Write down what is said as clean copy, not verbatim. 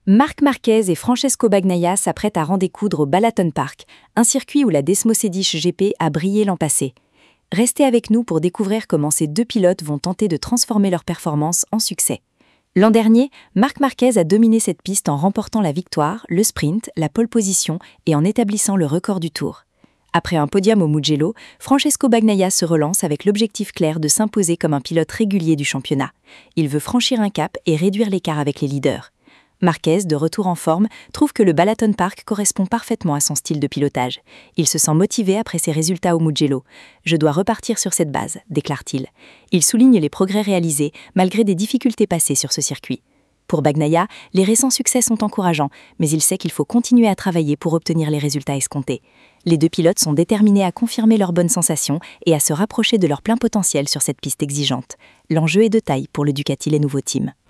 Marc Marquez et Francesco Bagnaia s'apprêtent à redécoudre au Balaton Park, un circuit où la Desmosedici GP a brillé l'an passé. Restez avec nous pour découvrir comment ces deux pilotes vont tenter de transformer leur performance en succès. L'an dernier, Marc Marquez a dominé cette piste en remportant la victoire, le sprint, la pole position et en établissant le record du Tour. Après un podium au Mugello, Francesco Bagnaia se relance avec l'objectif clair de s'imposer comme un pilote régulier du championnat. Il veut franchir un cap et réduire l'écart avec les leaders. Marquez, de retour en forme, trouve que le Balaton Park correspond parfaitement à son style de pilotage. Il se sent motivé après ses résultats au Mugello. « Je dois repartir sur cette base », déclare-t-il. Il souligne les progrès réalisés malgré des difficultés passées sur ce circuit. Pour Bagnaia, les récents succès sont encourageants, mais il sait qu'il faut continuer à travailler pour obtenir les résultats escomptés. Les deux pilotes sont déterminés à confirmer leurs bonnes sensations et à se rapprocher de leur plein potentiel sur cette piste exigeante. L'enjeu est de taille pour le Ducati Les Nouveaux Teams.